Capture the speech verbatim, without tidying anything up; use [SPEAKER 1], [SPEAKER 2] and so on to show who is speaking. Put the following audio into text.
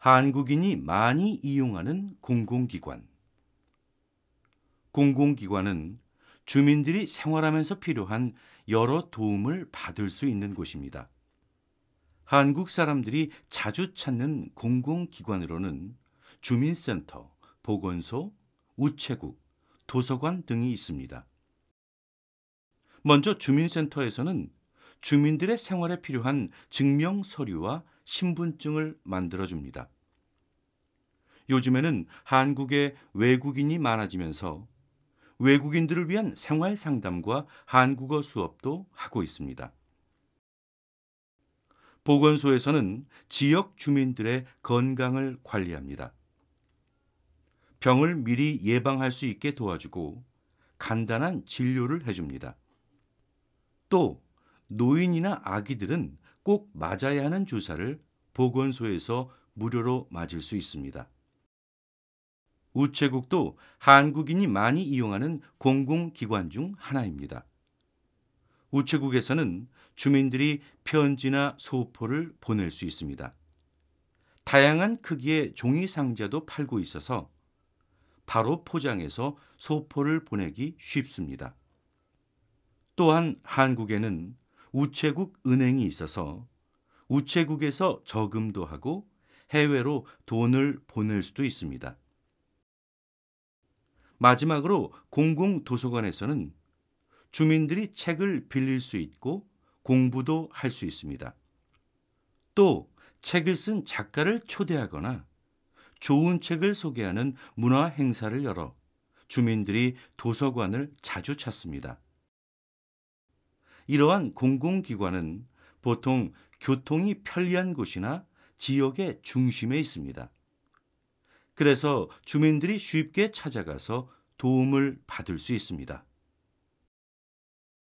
[SPEAKER 1] 한국인이 많이 이용하는 공공기관. 공공기관은 주민들이 생활하면서 필요한 여러 도움을 받을 수 있는 곳입니다. 한국 사람들이 자주 찾는 공공기관으로는 주민센터, 보건소, 우체국, 도서관 등이 있습니다. 먼저 주민센터에서는 주민들의 생활에 필요한 증명 서류와 신분증을 만들어줍니다. 요즘에는 한국에 외국인이 많아지면서 외국인들을 위한 생활 상담과 한국어 수업도 하고 있습니다. 보건소에서는 지역 주민들의 건강을 관리합니다. 병을 미리 예방할 수 있게 도와주고 간단한 진료를 해줍니다. 또 노인이나 아기들은 꼭 맞아야 하는 주사를 보건소에서 무료로 맞을 수 있습니다. 우체국도 한국인이 많이 이용하는 공공기관 중 하나입니다. 우체국에서는 주민들이 편지나 소포를 보낼 수 있습니다. 다양한 크기의 종이 상자도 팔고 있어서 바로 포장해서 소포를 보내기 쉽습니다. 또한 한국에는 우체국 은행이 있어서 우체국에서 저금도 하고 해외로 돈을 보낼 수도 있습니다. 마지막으로 공공도서관에서는 주민들이 책을 빌릴 수 있고 공부도 할 수 있습니다. 또 책을 쓴 작가를 초대하거나 좋은 책을 소개하는 문화 행사를 열어 주민들이 도서관을 자주 찾습니다. 이러한 공공기관은 보통 교통이 편리한 곳이나 지역의 중심에 있습니다. 그래서 주민들이 쉽게 찾아가서 도움을 받을 수 있습니다.